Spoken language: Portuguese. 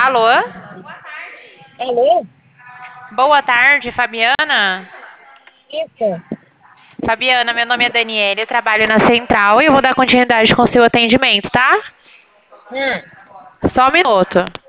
Alô? Alô? Boa tarde, Fabiana. Isso. Fabiana, meu nome é Daniela, eu trabalho na Central e eu vou dar continuidade com o seu atendimento, tá? Hum, Só um minuto.